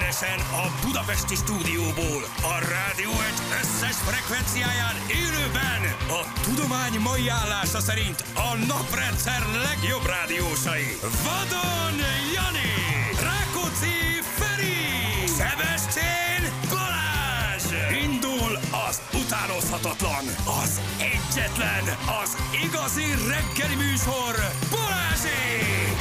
Egyenesen a budapesti stúdióból, a rádió egy összes frekvenciáján élőben a tudomány mai állása szerint a naprendszer legjobb rádiósai. Vadon Jani, Rákóczi Feri, Szebestén Balázs. Indul az utánozhatatlan, az egyetlen, az igazi reggeli műsor, Balázsék!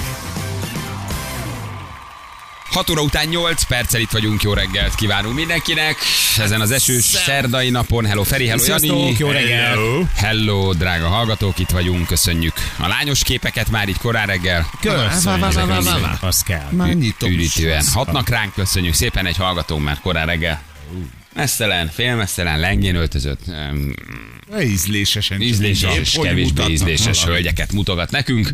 6 óra után 8 perccel itt vagyunk, jó reggelt kívánunk mindenkinek. Ezen az esős szerdai napon. Hello Feri, hello Jani. Jó reggel. Hello drága hallgatók, itt vagyunk, köszönjük a lányos képeket már így korán reggel. Köszönjük. Az kell. Üdítően hatnak ránk, köszönjük szépen, egy hallgatónk már korán reggel. Mesztelen, félmesztelen, lengén öltözött. Ízlésesen. Ízléses, kevésbé ízléses hölgyeket mutogat nekünk.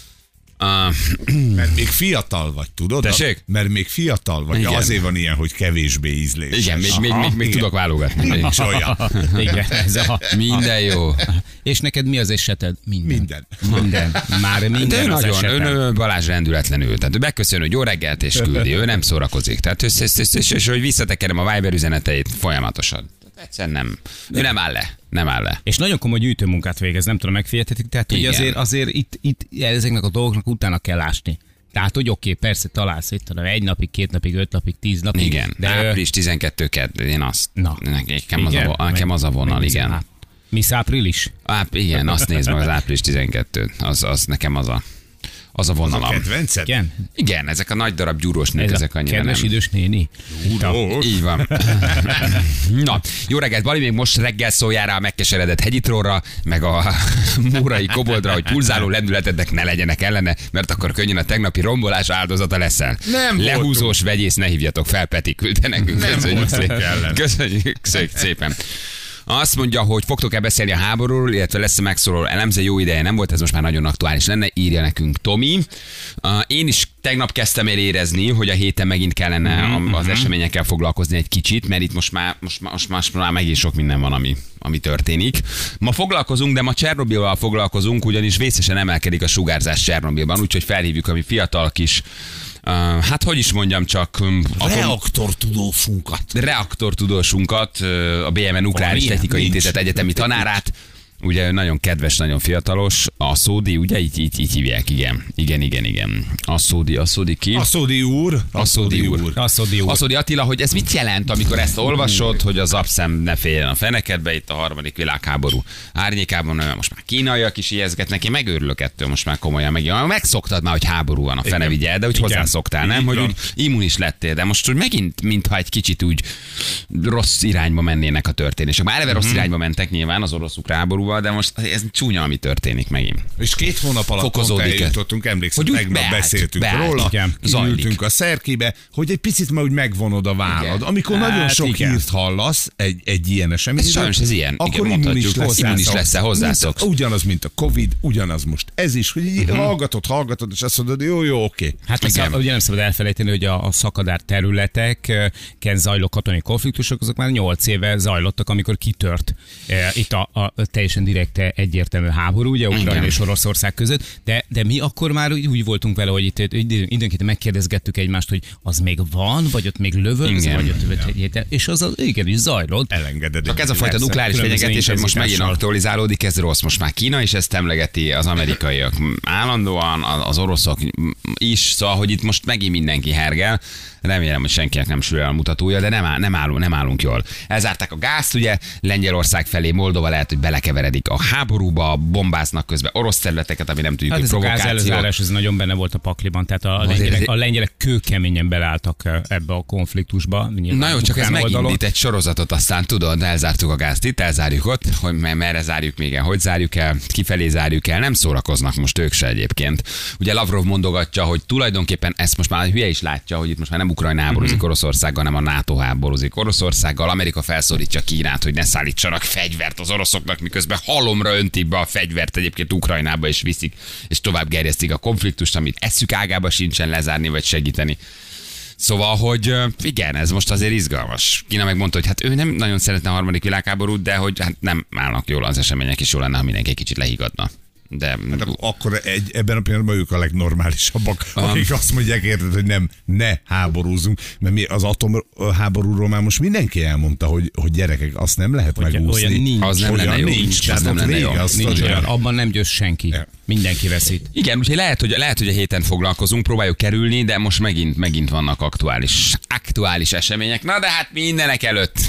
Mert még fiatal vagy, tudod? Tessék? Mert még fiatal vagy, Igen. Azért van ilyen, hogy kevésbé ízléses. Igen, még tudok válogatni. És olyan. Igen, Minden jó. És neked mi az eseted? Minden. Már minden De ő az nagyon, esetem. ön Balázs rendületlenül. Tehát ő megköszön, hogy jó reggelt és küldi. Ő nem szórakozik. Tehát és hogy visszatekerem a Viber üzeneteit folyamatosan. Tehát egyszerűen nem. Ő nem áll le. Nem áll le. És nagyon komoly gyűjtőmunkát végez, nem tudom, megfigyeltetik. Tehát, hogy Igen. azért itt ezeknek a dolgoknak utána kell ásni. Tehát, hogy oké, persze találsz itt, hanem 1 napig, 2 napig, 5 napig, 10 napig. Igen. De április 12 kedd, én azt. Na. Nekem az a vonal, igen. Miss április? Igen, azt nézd meg az április 12. Az nekem az a vonalam. Kedvenced? Igen. Igen, ezek a nagy darab gyúrós nők, Ez ezek a annyira kedves nem. idős néni. Így van. Na, jó reggelt, Bali, még most reggel szóljál rá a megkeseredett hegyitróra, meg a múrai koboldra, hogy pulzáló lendületednek ne legyenek ellene, mert akkor könnyen a tegnapi rombolás áldozata leszel. Nem Lehúzós vegyész, ne hívjatok fel, Peti küldte nekünk. Köszönjük szépen. Azt mondja, hogy fogtok-e beszélni a háborúról, illetve lesz-e megszóló elemző, jó ideje nem volt, ez most már nagyon aktuális lenne, írja nekünk Tomi. Én is tegnap kezdtem el érezni, hogy a héten megint kellene az eseményekkel foglalkozni egy kicsit, mert itt most már megint sok minden van, ami történik. Ma foglalkozunk, de ma Csernobilval foglalkozunk, ugyanis vészesen emelkedik a sugárzás Csernobilban, úgyhogy felhívjuk a mi fiatal kis hát hogy is mondjam csak... Reaktortudósunkat, a BMN Nukleáris Technikai Intézet egyetemi tanárát, ugye nagyon kedves, nagyon fiatalos, a Szódi, ugye így hívják, igen. A Szódi ki? A Szódi úr. Aszódi Attila, hogy ez mit jelent, amikor ezt olvasod, hogy az abszem ne féljen a fenekedbe, itt a 3. világháború árnyékában, most már kínaiak is ijeszgetnek, én megőrülök ettől, most már komolyan megszoktad már, hogy háború van a fene vigye, de úgy hozzászoktál, nem? Hogy úgy immunis lettél, de most úgy megint, mintha egy kicsit úgy rossz irányba mennének a történések. Már eleve rossz irányba mentek nyilván az orosz-ukrán háborúval, de most ez csúnya, ami történik megint. És 2 hónap alatt Fokozódik. eljutottunk, emlékszem, tegnap beszéltünk róla, ültünk a szerkébe, hogy egy picit már úgy megvonod a vállad. Amikor nagyon sok hírt hallasz egy ilyen eseményről, sajnos ez ilyen, akkor igen, immunis leszel, hozzászoksz. Ugyanaz, mint a Covid, ugyanaz most ez is, hogy így hallgatod, és azt mondod, jó, oké. Hát ugye nem szabad elfelejteni, hogy a szakadár területeken zajló katonai konfliktusok, azok már 8 éve zajlottak, amikor kitört itt a teljesen direkt egyértelmű háború, ugye Ukrajna és Oroszország között, de mi akkor már úgy voltunk vele, hogy itt időnként megkérdezgettük egymást, hogy az még van, vagy ott még lövöldöz, vagy ott, és az igen, is zajlott. Elengeded. Csak ez a fajta nukleáris fenyegetés, hogy most megint aktualizálódik, ez rossz. Most már Kína is ezt emlegeti, az amerikaiak állandóan, az oroszok is, szóval, hogy itt most megint mindenki hergel. Remélem, hogy senkinek nem sül el a mutatója, de nem állunk jól. Elzárták a gázt, ugye, Lengyelország felé, Moldova lehet, hogy belekeveredik a háborúba, bombáznak közben orosz területeket, ami nem tudjuk, Hát hogy ez a provokáció. gázelőzárás, ez nagyon benne volt a pakliban, tehát a lengyelek kőkeményen beleálltak ebbe a konfliktusba. Na jó, csak ez megindít egy sorozatot, aztán tudod, elzártuk a gázt itt, elzárjuk ott, hogy merre zárjuk még el, hogy zárjuk el, kifelé zárjuk el, nem szórakoznak most ők se egyébként. Ugye Lavrov mondogatja, hogy tulajdonképpen ezt most már a hülye is látja, hogy itt most már nem Ukrajna háborúzik Oroszországgal, hanem a NATO háborúzik Oroszországgal. Amerika felszólítja Kínát, hogy ne szállítsanak fegyvert az oroszoknak, miközben halomra öntik be a fegyvert egyébként Ukrajnába, és viszik, és tovább gerjesztik a konfliktust, amit eszük ágába sincsen lezárni vagy segíteni. Szóval, hogy igen, ez most azért izgalmas. Kína megmondta, hogy hát ő nem nagyon szeretne a 3. világháborút, de hogy hát nem állnak jól az események, és jó lenne, ha mindenki egy kicsit lehigadna. de... Hát akkor ebben a pillanatban ők a legnormálisabbak, akik azt mondják, érted, hogy ne háborúzunk, mert mi az atomháborúról már most mindenki elmondta, hogy gyerekek, azt nem lehet megúszni. Olyan nincs. Az nem lenne jó. Az nem lenne jó. Nincs olyan. Abban nem győz senki. Mindenki veszít. Igen, úgyhogy lehet, hogy a héten foglalkozunk, próbáljuk kerülni, de most megint vannak aktuális események. Na de hát mindenek előtt.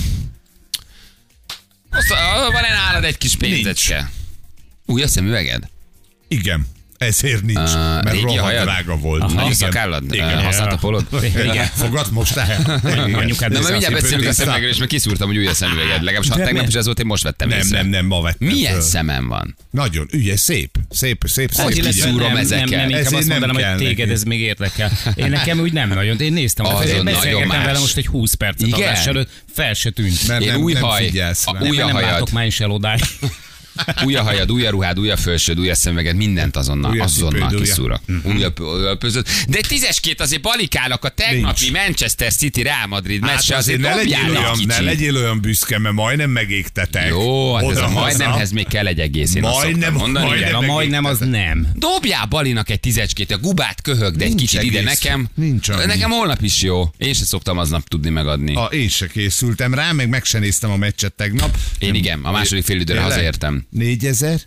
Van-e nálad egy kis pénzecske? Új a szemüveged? Igen. Ezért nincs, mert rohadt drága volt. Nagy szakállad? Használt a polod? Igen. Fogad most el? Anyukád. De mindjárt beszélünk a szemüvegről, és meg kiszúrtam, hogy új a szemüveged. Legalábbis tegnap is ez volt, én most vettem észre. Nem, ma vettem. Milyen szemem van? Nagyon ügyes, szép. Hogy kiszúrom ezekkel? Nem, inkább azt mondanám, hogy téged ez még érdekel. Én nekem úgy nem nagyon, én néztem, hogy beszélgettem vele most egy 20 percet adás előtt, fel se tűnt. Én új haj, új a nem hajad. látok már is el odáig. Új a hajad, új a ruhád, új a fölsőd, új a szemüveged, mindent azonnal kiszúrok. Újabb pözöd. De egy 10-2 azért Balikának a tegnapi Manchester City Real Madrid meccse azért dobjál egy kicsit. Ne legyél olyan büszke, mert majdnem megégtetek. Jó, hát ez a majdnemhez még kell egy egész, én azt szoktam mondani. A majdnem az nem. Dobjál Balinak egy 10-2, a gubát köhögd egy kicsit ide nekem. Nekem holnap is jó. Én se szoktam aznap tudni megadni. Én se készültem rá, meg se néztem a meccset tegnap. Én igen, a második fél időre hazaértem. 4000?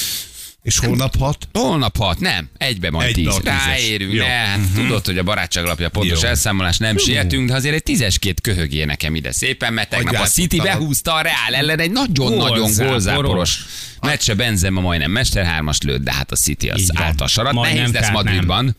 És holnap 6? Holnap 6, nem. Egybe majd 10. Ráérünk, hát tudod, hogy a barátság alapja pontos elszámolás, nem sietünk, de azért egy 10-2 köhögjél nekem ide szépen, mert tegnap a City behúzta a Real ellen egy nagyon-nagyon gólzáporos meccse. Benzema majdnem Mester 3-as lőtt, de hát a City az állt a sarat. Nehéz lesz Madridban.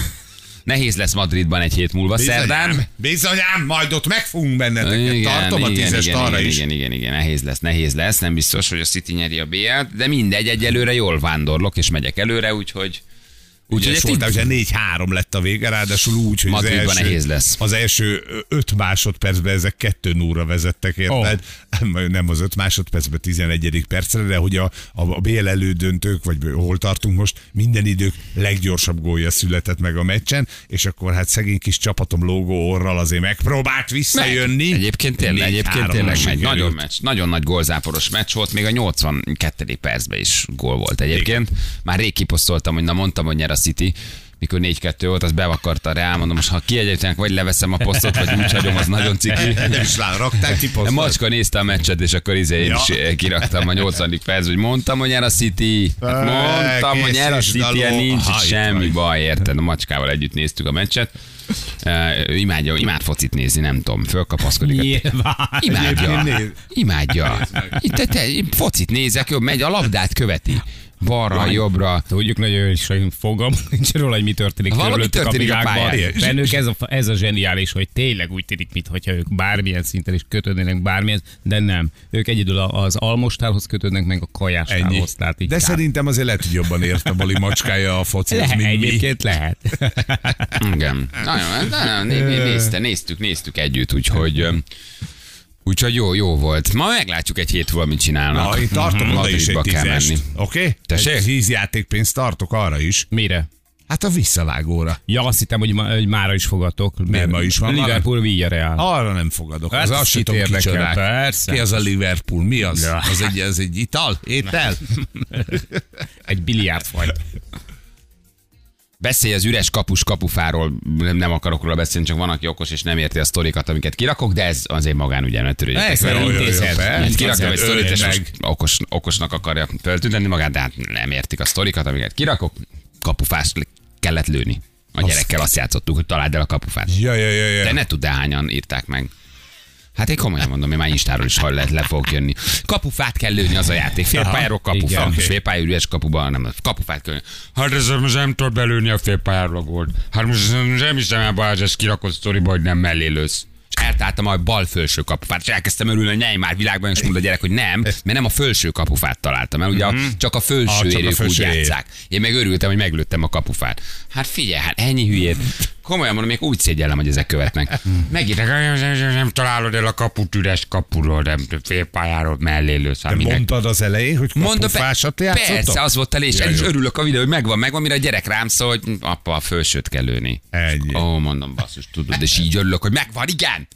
Nehéz lesz Madridban egy hét múlva, szerdán. Bizonyám, majd ott megfogunk benneteket. Tartom a 10-est arra is. Igen, nehéz lesz. Nem biztos, hogy a City nyeri a BL-t, de mindegy, egyelőre jól vándorlok, és megyek előre, úgyhogy ugye 4-3 lett a vége, ráadásul úgy, hogy Madridban nehéz lesz. Az első 5 másodpercben ezek 2-0-ra vezettek, érted? Nem az 5 másodpercben 11. percre, de hogy a BL elődöntők, vagy hol tartunk most, minden idők leggyorsabb gólja született meg a meccsen, és akkor hát szegény kis csapatom lógó orral azért megpróbált visszajönni. Egyébként tényleg megy. Nagyon nagy gólzáporos meccs volt, még a 82. percben is gól volt egyébként. Már rég kiposztoltam, hogy mondtam, hogy nyer a City, mikor 4-2 volt, az bevakarta a Real, mondom, most ha kiegyetenek, vagy leveszem a posztot, vagy úgy hagyom, az nagyon ciki. És raktál ki posztot. Macska nézte a meccset, és akkor én is kiraktam a 80. perc, hogy mondtam, hogy nyer a City. Mondtam, hogy nyer a City, nincs semmi baj, érted? A Macskával együtt néztük a meccset. Imád focit nézni, nem tudom, fölkapaszkodik. Imádja. Focit nézek, jobb megy, a labdát követi. Balra, jobbra. Tudjuk nagyon is, hogy fogam, nincs róla, hogy mi történik körülöttük a világban. Bennük ez a zseniális, hogy tényleg úgy tűnik, mintha ők bármilyen szinten is kötődnének bármilyen, de nem. Ők egyedül az almostárhoz kötődnek, meg a kajásnálhoz. De szerintem azért lehet, hogy jobban ért a Bali macskája a focit, mint mi. Egyébként lehet. Igen. Néztük együtt, úgyhogy jó volt. Ma meglátjuk egy hét múlva, mit csinálnak. Én tartom oda is egy 10-est. Oké? Tessék? Egy 10 játékpénzt tartok arra is. Mire? Hát a visszavágóra. Ja, azt hittem, hogy mára is fogadok. Nem, ma is van. Liverpool Villarreal. Arra nem fogadok. Az azt sem tudom kicsodák. Persze. Ki az a Liverpool? Mi az? Ja. Az egy ital? Étel? Egy biliárdfaj. Beszélj az üres kapufáról, nem akarok róla beszélni, csak van, aki okos és nem érti a sztorikat, amiket kirakok, de ez azért magánügyel, ne törődjetek vele. Kiraktam egy sztorit, és most okosnak akarja feltüntetni magát, de hát nem értik a sztorikat, amiket kirakok. Kapufást kellett lőni. A gyerekkel azt játszottuk, hogy találd el a kapufát. Ja. De ne tudd el, hányan írták meg. Hát én komolyan mondom, én már Instáról is le fogok jönni. Kapufát kell lőni, az a játék. Félpályáról kapufa. Félpályú üres kapuban, nem, kapufát kell lőni. Hát ez most nem tudod belőni a félpályáról a gólt. Hát most nem hiszem el, Balázs, ezt kirakott sztoriba, hogy nem mellé lősz. És eltáltam a bal felső kapufát, és elkezdtem örülni, hogy Neymar világban, és mondta a gyerek, hogy nem, mert nem a felső kapufát találtam, mert ugye csak a felső érők úgy játsszák. Én meg örültem, hogy meglőttem a kapufát. Hát figyelj, hát ennyi hülyét. Komolyan mondom, még úgy szégyellem, hogy ezek követnek. Megírták, nem találod el a kaput üres kapuról, nem félpályáról mellé lősz. De mondtad az elején, hogy kapufásat játszottak? Persze, az volt elég, és örülök a videó, hogy megvan, mire a gyerek rám szól, hogy apa, a felsőt kell lőni. Ennyi. Ó, mondom, basszus, tudod, és így örülök, hogy megvan, igen.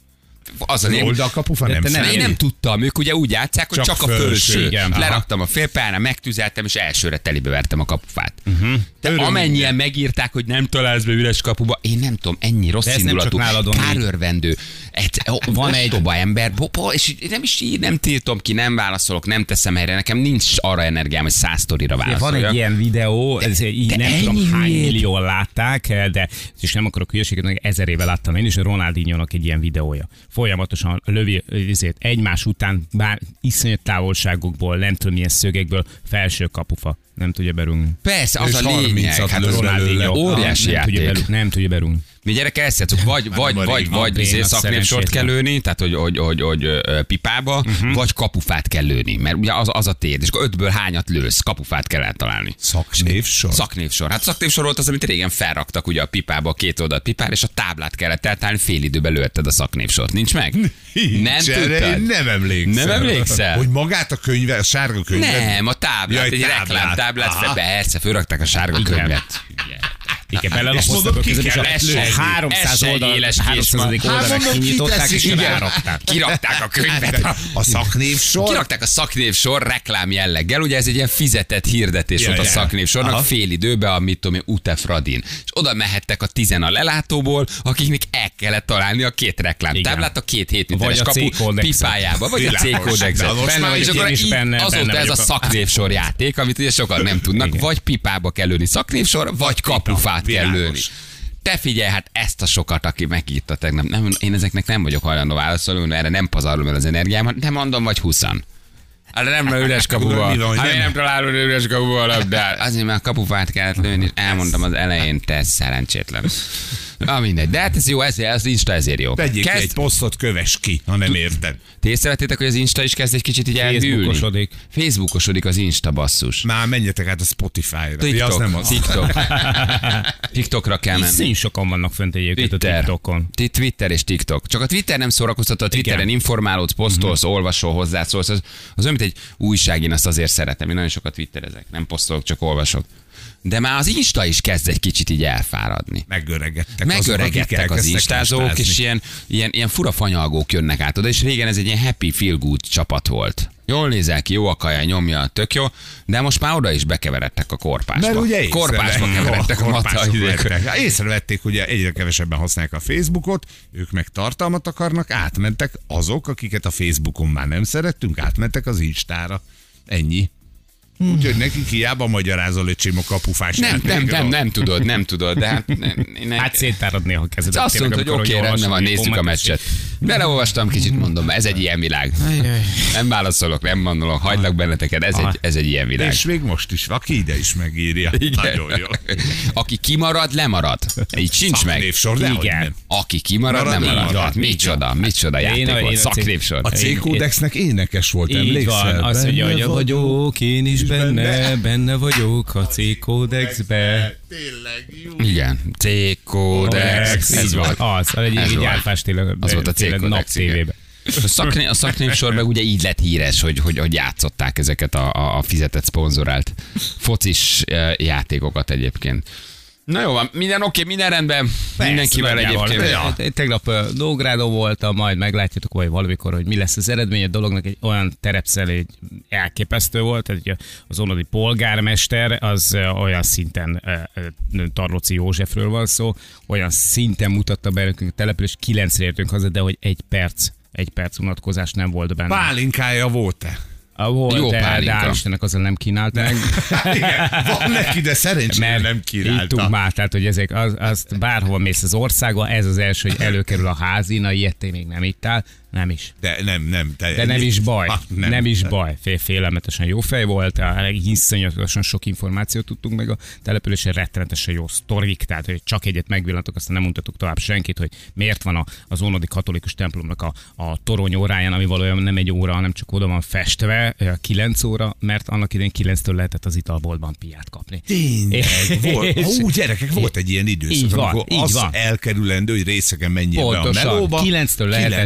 Az a lényeg. Oldalkapufa nem számít. Én nem tudtam, ők ugye úgy játsszák, hogy csak a felső. Igen. Leraktam a félpályára, megtüzeltem, és elsőre telibe vertem a kapufát. De amennyien megírták, hogy nem találsz be üres kapuba, én nem tudom, ennyi rossz indulatú, kárörvendő, van egy ostoba ember, és nem is így, nem tiltom ki, nem válaszolok, nem teszem helyre, nekem nincs arra energiám, hogy 100 sztorira válaszoljak. Van egy ilyen videó, nem tudom hány millióan látták, de és nem akarok hülyeséget, meg 1000 éve láttam én is, Ronaldinho-nak egy ilyen videója. Folyamatosan lövi egymás után, bár iszonyat távolságokból, nem tudom milyen szögekből, felső kapufa. Nem tudja berúgni. Persze, az a lényeg. Hát Ronaldinho óriási játék. Nem tudja berúgni. Mi gyerek ezt játszunk, vagy szaknépsort kell lőni, tehát hogy pipába, vagy kapufát kell lőni, mert ugye az a tét, és akkor 5-ből hányat lősz, kapufát kell eltalálni. Szaknévsor? Szaknévsor. Hát szaknévsor volt az, amit régen felraktak ugye a pipába, a két oldalt pipára, és a táblát kellett eltalálni, fél időben lőtted a szaknévsort. Nincs meg? Nem tudtad? Nem emlékszem. Nem emlékszel? Hogy magát a könyvet, a sárga könyvet? Nem, a táblát, egy reklámtáblát, persze, fölrakták a sárga könyvet. Igen, belelapoztak a között, és a 300 oldalra kinyitották, és rárakták. Kirakták a könyvet. A szaknévsor? Kirakták a szaknévsor reklám jelleggel. Ugye ez egy ilyen fizetett hirdetés volt a szaknévsornak fél időben, a mit tudom én, Utef Radin. És oda mehettek a 10 a lelátóból, akiknek el kellett találni a két reklámtáblát, a 2 hétméteres kapu pipájába, vagy a C-kódexet. És akkor azóta ez a szaknévsor játék, amit ugye sokan nem tudnak, vagy pipába kell lőni szaknévsor, vagy kapufát kell lőni. Te figyelj, hát ezt a sokat, aki megírta tegnap. Én ezeknek nem vagyok hajlandó válaszolni, mert erre nem pazarlom el az energiámat, de mondom, vagy 20-an. Hát nem üres kapuba. Hát én nem találom üres kapuba a labdát. Azért, mert a kapufát kellett lőni, és elmondtam az elején, te szerencsétlen. Na mindegy, de hát ez jó, az Insta ezért jó. Tegyék egy posztot, kövess ki, ha nem érted. Ti észrevettétek, hogy az Insta is kezd egy kicsit így elhűlni? Facebookosodik az Insta, basszus. Már menjetek át a Spotify-ra. TikTok. TikTokra kell menni. Szín sokan vannak fönt egyébként a TikTokon. Twitter és TikTok. Csak a Twitter nem szórakoztató, a Twitteren informálódsz, posztolsz, olvasol, hozzászólsz. Az olyan, mint egy újság, én azt azért szeretem. Én nagyon sokat twitterezek, nem posztolok, csak olvasok. De már az Insta is kezd egy kicsit így elfáradni. Megöregedtek az instázók, és ilyen fura fanyalgók jönnek át oda, és régen ez egy ilyen happy feel good csapat volt. Jól nézel ki, jó a kaja, nyomja, tök jó, de most már oda is bekeveredtek a korpásba. Mert ugye korpásba keveredtek a mata. Észrevették, ugye egyre kevesebben használják a Facebookot, ők meg tartalmat akarnak, átmentek azok, akiket a Facebookon már nem szerettünk, átmentek az Instára. Ennyi. Úgyhogy nekik hiába magyarázol, öcsém, a kapufás. Nem tudod, de hát... Hát széttárad néha a kezedet. Azt mondta, hogy oké, rendben van, nézzük a meccset. Beleolvastam kicsit, mondom, ez egy ilyen világ. Nem válaszolok, nem mondolok, hagylak benneteket, ez egy ilyen világ. És még most is, aki ide is megírja. Nagyon jó. Aki kimarad, lemarad. Így sincs meg. Igen. Aki kimarad, nem marad. Micsoda játék volt, szaknévsor. A C-kódexnek énekes volt, emlékszel? Azt mondja, hogy vagyok, én is benne vagyok a C-kódexbe. Tényleg jó. Igen, C-kódex. Ez volt. Az egy gyárfás tényleg. Az volt a C-kódex. A szaknévsor meg ugye így lett híres, hogy játszották ezeket a fizetett szponzorált focis játékokat egyébként. Na jó van, minden oké, minden rendben, mindenkivel egyébként. Tegnap Nógrádon voltam, majd meglátjátok majd valamikor, hogy mi lesz az eredmény a dolognak. Egy olyan terepszelő elképesztő volt, tehát az onodi polgármester az olyan szinten, Tarlóci Józsefről van szó, olyan szinten mutatta be nekünk a település, 9-re értünk haza, de hogy egy perc unatkozás nem volt benne. Pálinkája volt-e? Volt, jó de hál' Istennek azzal nem kínált meg. Igen, van neki, de szerencsére nem kínálta. Ittunk már, tehát hogy ezek, azt bárhova mész az országba, ez az első, hogy előkerül a házi, na ilyet te még nem ittál, nem is. De nem. De nem is baj. Nem is baj. Félelmetesen jó fej volt, hiszonyatosan sok információt tudtunk meg a településen, rettenetesen jó sztorik, tehát hogy csak egyet megvillantok, aztán nem mutatok tovább senkit, hogy miért van az ónodi katolikus templomnak a torony óráján, ami valójában nem egy óra, hanem csak oda van festve, 9 óra, mert annak idején 9-től lehetett az italboltban piát kapni. Tényleg, volt. Gyerekek, volt egy ilyen időszak, amikor az elkerülendő, hogy részegen menjél be a melóba. 9-től lehetett csak.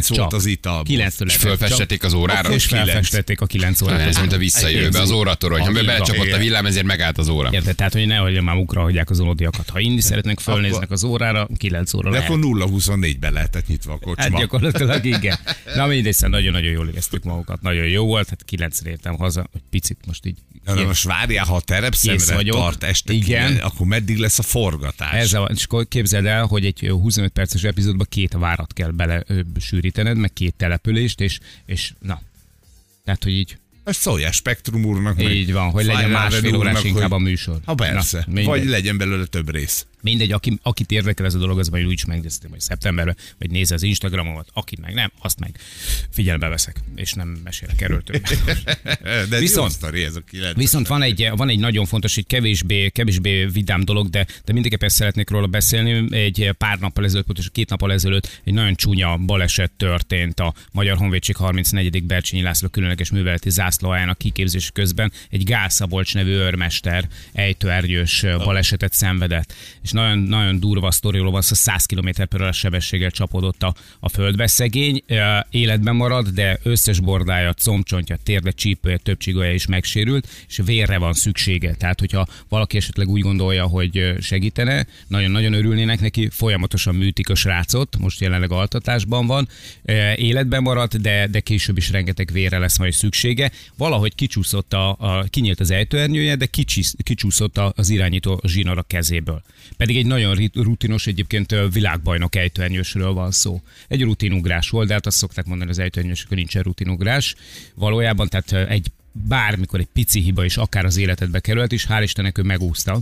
Zita. 9-től És fölfestették az órára? És felfestették a 9 órára. Ez mint a visszajövőbe az óratorony. Ha belecsapott a villám, ezért megállt az óra. Érted? Tehát, hogy nehogy már ukra hagyják az olódiakat. Ha inni szeretnek, fölnéznek az órára, 9 óra De lehet. akkor 0-24-ben lehetett nyitva a kocsma. Hát gyakorlatilag igen. Na mindegy, nagyon-nagyon jól éreztük magukat. Nagyon jó volt, hát 9-re értem haza, hogy picit most így. Na most várjál, ha a terepszemre tart este, igen. Akkor meddig lesz a forgatás? És akkor képzeld el, hogy egy 25 perces epizódba 2 várat kell bele sűrítened, meg 2 települést, és na. Tehát, hogy így. Ezt szóljál Spektrum úrnak. Így van, hogy legyen másfél órás inkább a műsor. Ha persze, na, vagy legyen belőle több rész. Mindegy, akit érdekel ez a dolog, az majd úgyis megnéztem, hogy szeptemberben, vagy nézze az Instagramomat, akit meg nem, azt meg figyelembe veszek, és nem mesélek erről többet. De viszont, sztori, ez a viszont van egy nagyon fontos, egy kevésbé vidám dolog, de mindenképpen szeretnék róla beszélni. Egy pár nappal ezelőtt, pontosan 2 nappal ezelőtt egy nagyon csúnya baleset történt a Magyar Honvédség 34. Bercsényi László különleges műveleti zászlóaljának kiképzése közben. Egy Gál Szabolcs nevű őrmester ejtőernyős balesetet szenvedett. És nagyon durva sztoriról van szó, 100 km/h sebességgel csapódott a földbe. Szegény életben marad, de összes bordája, combcsontja, térde, csípője, több csigolya is megsérült, és vérre van szüksége. Tehát, hogyha valaki esetleg úgy gondolja, hogy segítene, nagyon-nagyon örülnének neki, folyamatosan műtik a srácot, most jelenleg altatásban van, életben marad, de később is rengeteg vérre lesz majd szüksége. Valahogy kicsúszott kinyílt az ejtőernyője, de kicsúszott az irányító zsinór a kezéből. Pedig egy nagyon rutinos, egyébként világbajnok ejtőernyősről van szó. Egy rutinugrás volt, de hát azt szokták mondani az ejtőernyősökön, nincsen rutinugrás. Valójában, tehát bármikor egy pici hiba is akár az életedbe került, és hál' Istennek ő megúszta,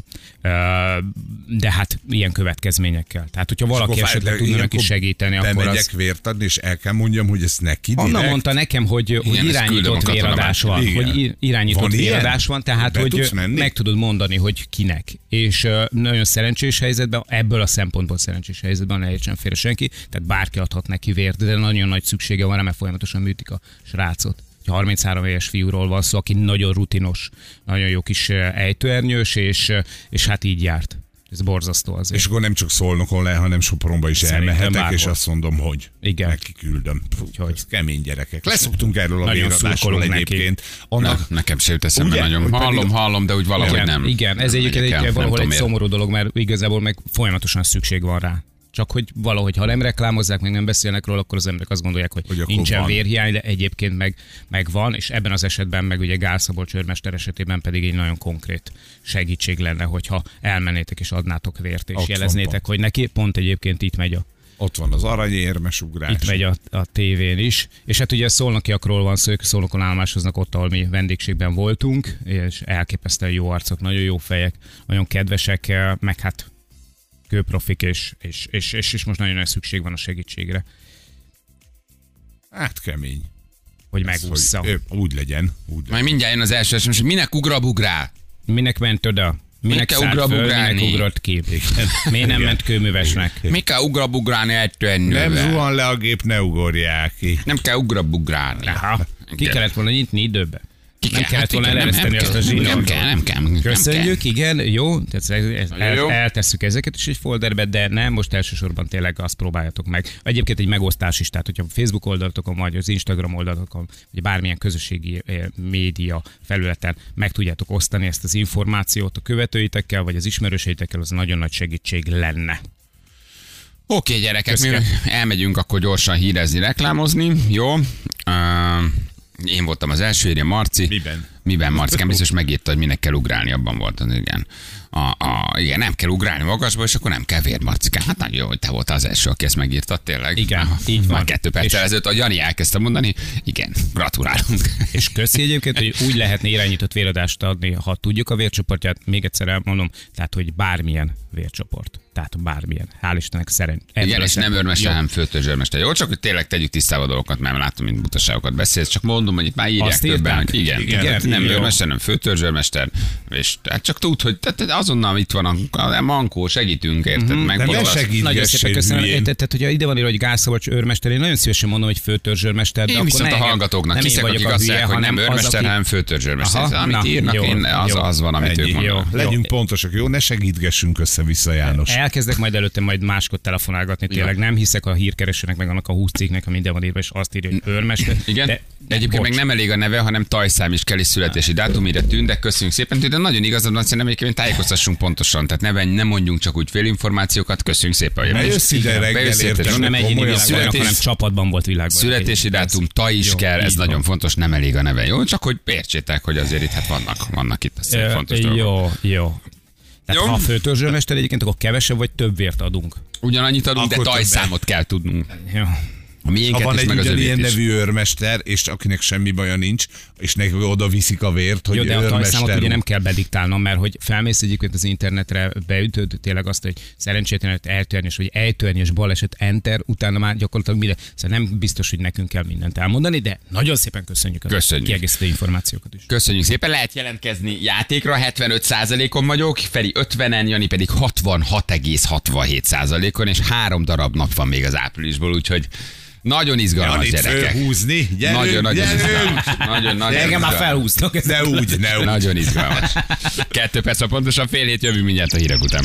de hát ilyen következményekkel. Tehát, hogyha valaki esetleg tudna neki segíteni, akkor bemegyek vért adni, és el kell mondjam, hogy ez neki direkt. Anna mondta nekem, hogy irányított véradás van. Hogy irányított véradás van, tehát, hogy meg tudod mondani, hogy kinek. És nagyon szerencsés helyzetben, ebből a szempontból szerencsés helyzetben, ne értsen félre senki, tehát bárki adhat neki vért, de nagyon nagy szüksége van rá, mert folyamatosan műtik a srácot. 33 éves fiúról van szó, aki nagyon rutinos, nagyon jó kis ejtőernyős, és hát így járt. Ez borzasztó azért. És akkor nem csak Szolnokon le, hanem Sopronba is szerintem elmehetek, bárhol. És azt mondom, hogy igen. Neki küldöm. Ez kemény gyerekek. Leszoktunk erről a véradásról egyébként. Nekem se jut eszembe nagyon. Hallom, de úgy valahogy igen, nem. Igen, ez egyébként valahol egy szomorú dolog, mert igazából meg folyamatosan szükség van rá. Csak hogy valahogy, ha nem reklámozzák, meg nem beszélnek róla, akkor az emberek azt gondolják, hogy nincsen vérhiány, de egyébként meg van, és ebben az esetben meg ugye Gál Szabolcs őrmester esetében pedig egy nagyon konkrét segítség lenne, hogyha elmennétek és adnátok vért, és ott jeleznétek, hogy neki pont egyébként itt megy ott van az aranyérmes ugrás. Itt megy a tévén is. És hát ugye szolnokiakról van szó, ők Szolnokon állomásoznak ott, ahol mi vendégségben voltunk, és elképesztően jó arcok, nagyon jó fejek, nagyon kedvesek, meg hát kőprofik, és most nagyon szükség van a segítségre. Hát kemény. Hogy megúszza. Úgy legyen. Majd mindjárt jön az első esemény, hogy minek ugrabugrál? Minek ment oda? Minek szállt föl, minek ugrott ki? Miért nem ment kőművesnek? Mi kell ugrabugrálni ejtőernyővel? Nem zuhan le a gép, ne ugorják ki. Nem kell ugrabugrálni. Ki kellett volna nyitni időbe. Nem kellett volna elereszteni azt a zsinort. Nem kell. Köszönjük, igen, jó. Eltesszük ezeket is egy folderbe, de nem, most elsősorban tényleg azt próbáljatok meg. Egyébként egy megosztás is, tehát hogyha a Facebook oldalatokon, vagy az Instagram oldalatokon, vagy bármilyen közösségi média felületen meg tudjátok osztani ezt az információt a követőitekkel, vagy az ismerőseitekkel, az nagyon nagy segítség lenne. Oké, gyerekek, mi elmegyünk akkor gyorsan hírezni, reklámozni, jó? Én voltam az első, írja Marci. Miben Marci? Biztos megírta, hogy minek kell ugrálni, abban volt az, igen. Igen, nem kell ugrálni magasba, és akkor nem kell vér, Marcikám. Hát nagyon jó, hogy te voltál az első, aki ezt megírtad, tényleg. Igen, így van. Már 2 perccel ezelőtt, a Jani elkezdte mondani, igen, gratulálunk. És köszi egyébként, hogy úgy lehetne irányított véradást adni, ha tudjuk a vércsoportját, még egyszer elmondom, tehát, hogy bármilyen vércsoport. Tehát bármilyen. Hál' Istennek igen, és nem őrmester, hanem főtörzs őrmester. Jó, csak hogy tényleg tegyük tisztába a dolgokat, mert látom, mint butaságokat beszélsz, csak mondom, hogy itt már írják többen, hogy igen, nem őrmester, nem főtörzsőrmester, és hát csak tud, hogy azonnal itt van a mankó, segítünk, érted? Ne Nagyon szépen köszönöm. Tehát, hogyha ide van írva, hogy Gászszabacs őrmester, én nagyon szívesen mondom, hogy főtörzsőrmester. Én viszont a hallgatóknak hiszek, akik azt mondják, hogy nem őrmester, hanem főtörzsőrmester. Amit írnak, az van, amit ők mondanak. Legyünk pontosak, jó? Ne segítgessünk össze-vissza, János. Elkezdek majd máskor telefonálgatni, tényleg nem hiszek a hírkeresőnek, meg annak a 20 cikknek, ami ide van írva, és azt írja, hogy őrmester. Igen. Egyébként meg nem elég a neve, hanem tajszám is kell, és születési dátum, ide Tűn, de köszönjük szépen. De nagyon igazad van, szerintem egyébként tájékoztassunk pontosan. Tehát nem mondjunk csak úgy félinformációkat, köszönjük szépen. Jössz ide reggel, értem. Nem egyéni világban, hanem csapatban volt világban. Születési dátum, taj is kell, ez nagyon fontos, nem elég a neve. Jó, csak hogy értsétek, hogy azért itt vannak itt a fontos dolgok. Jó. Tehát ha a főtörzsőrmester egyébként, akkor kevesebb vagy több vért adunk. Ugyanannyit adunk, de tajszámot kell tudnunk. Jó. Ha van egy ugyanilyen nevű őrmester, és akinek semmi baja nincs, és neki oda viszik a vért, hogy de a őrmester... tajszámot ugye nem kell bediktálnom, mert hogy felmész egyébként az internetre, beütöd tényleg azt, hogy szerencsétlen eltörnyes, vagy eltörnyes baleset, enter, utána már gyakorlatilag minden. Szóval nem biztos, hogy nekünk kell mindent elmondani, de nagyon szépen köszönjük a kiegészítő információkat is. Köszönjük szépen, lehet jelentkezni játékra, 75%-on vagyok, Feri 50-en, Jani pedig 66,67%-on, és 3 darab nap van még az áprilisból, úgyhogy nagyon izgalmas, gyerekek. Fölhúzni, gyerünk. Nagyon engem már felhúztak. Ne úgy. Nagyon izgalmas. 2 perc, pontosan fél hét, jövünk mindjárt a hírek után.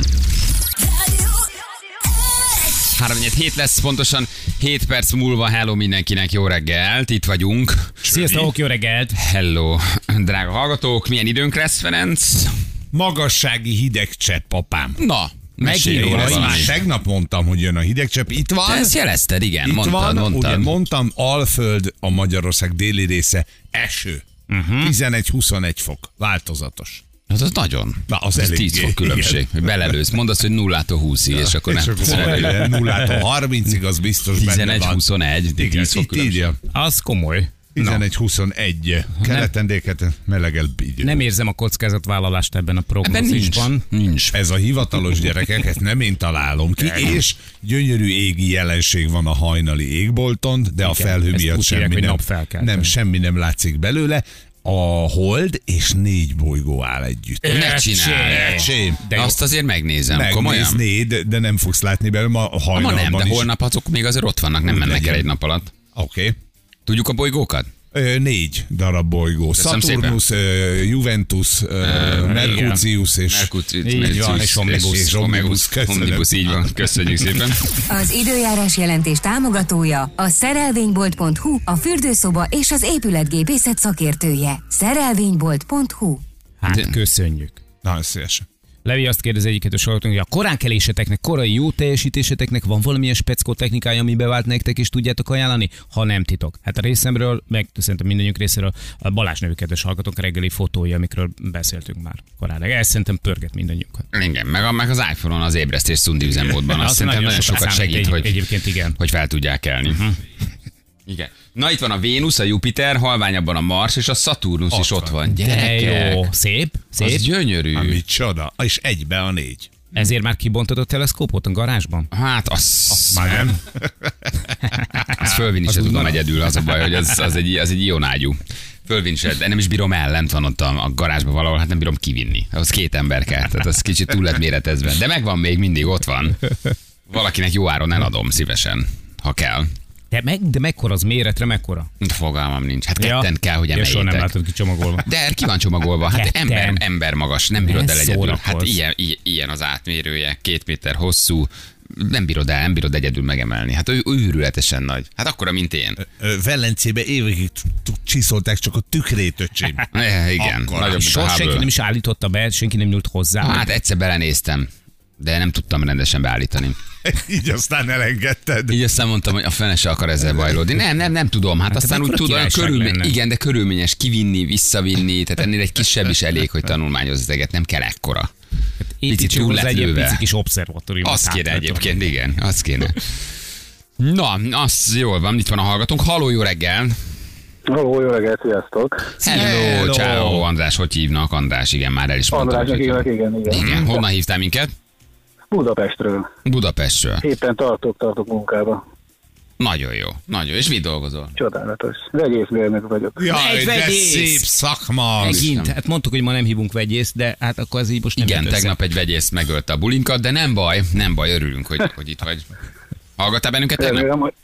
3-7 lesz, pontosan 7 perc múlva. Hello mindenkinek, jó reggelt, itt vagyunk. Sziasztok, jó reggelt. Hello, drága hallgatók, milyen időnk lesz, Ferenc? Magassági hideg csepp, apám. Na, mesélj róla. Tegnap mondtam, hogy jön a hidegcsepp. Itt van. Te ezt jelezted, igen. Itt mondtad. Ugye mondtam, Alföld, a Magyarország déli része, eső. 11-21 fok. Változatos. Az nagyon. Na, az ez elég 10 fok különbség. Belelősz. Mondd azt, hogy 0-tól 20-ig, és akkor nem. 0-tól 30-ig az biztos benne van. 11-21, 10 fok különbség. Az komoly. 11-21. Keleten-déketen melegebb idő. Nem érzem a kockázatvállalást ebben a prognózisban. Nincs. Ez a hivatalos gyerekek, ezt nem én találom ki, és gyönyörű égi jelenség van a hajnali égbolton, de a felhő miatt semmi nem látszik belőle. A hold és 4 bolygó áll együtt. Ne csinálj! De azt azért megnézem. Megnéznéd, de nem fogsz látni belőle ma hajnalban nem, de holnap azok még azért ott vannak, nem mennek el egy nap alatt. Oké. Tudjuk a bolygókat? 4 darab bolygó. Saturnus, Juventus, Mercurius és Omnibus. Omnibus, így van. Köszönjük szépen. Az időjárás jelentés támogatója a szerelvénybolt.hu, a fürdőszoba és az épületgépészet szakértője. Szerelvénybolt.hu. Hát köszönjük. Na, szívesen. Levi azt kérdezi egyiket a sorolatunk, hogy a koránkeléseteknek, korai jó teljesítéseteknek van valamilyen speckó technikája, ami bevált nektek, és tudjátok ajánlani? Ha nem titok. Hát a részemről, meg szerintem mindannyiunk részéről a Balázs nevű kedves hallgatónk reggeli fotója, amikről beszéltünk már korábban. Ez szerintem pörget mindannyiunkat. Igen, meg az iPhone-on az ébresztés szundi üzemmódban. Azt szerintem nagyon sokat segít, hogy fel tudják kelni. Igen. Na itt van a Vénusz, a Jupiter, halványabban a Mars, és a Saturnus is ott van. Gyerekek! Jó, szép. Az gyönyörű. Micsoda. És egybe a 4. Ezért már kibontod a teleszkópot a garázsban? Hát, azt már nem. Azt fölvinni se tudom egyedül, az a baj, hogy az egy ionágyú. Fölvinni se, de nem is bírom el, lent van ott a garázsban valahol, hát nem bírom kivinni. Az 2 ember kell, tehát az kicsit túl lett méretezve. De megvan még mindig, ott van. Valakinek jó áron eladom szívesen, ha kell. De mekkora az méretre, mekkora? Fogalmam nincs. Hát ketten kell, hogy emeljétek. Soha nem látod ki csomagolva. De ki van csomagolva? Hát ember magas, nem bírod el egyedül. Hát ilyen az átmérője, 2 méter hosszú. Nem bírod egyedül megemelni. Hát ő őrületesen nagy. Hát akkora, mint én. Velencébe évekig csiszolták csak a tükrét, öcsém. Igen. Senki nem is állította be, senki nem nyúlt hozzá. Hát egyszer belenéztem, de nem tudtam rendesen beállítani. Így aztán elengedted. Így aztán mondtam, hogy a fene se akar ezzel bajlódni. Nem tudom. Hát aztán úgy tudom, igen, de körülményes kivinni, visszavinni, tehát ennél egy kisebb is elég, hogy tanulmányoz az eget, nem kell ekkora. Picit túl lett lőve. Pici kis obszervatórium. Azt kéne egyébként, igen, azt kéne. Na, az jól van, itt van a hallgatónk. Halló, jó reggel! Halló, jó reggelt, sziasztok! Hello, ciao, András, hogy hívnak? András, igen, már el is mondtam. Andrásnak hívnak, igen. Igen, honnan hívtál minket? Budapestről. Budapestről. Éppen tartok munkába. Nagyon jó. Nagyon. És mit dolgozol? Csodálatos. Vegyészmérnök vagyok. Jaj, Egy de vegyész! szép szakma. Megint, hát mondtuk, hogy ma nem hívunk vegyészt, de hát akkor az így most nem Igen, jött össze. tegnap egy vegyész megölte a bulinkat, de nem baj, örülünk, hogy itt vagy. Hallgattál bennünket tegnap? Remélem, hogy...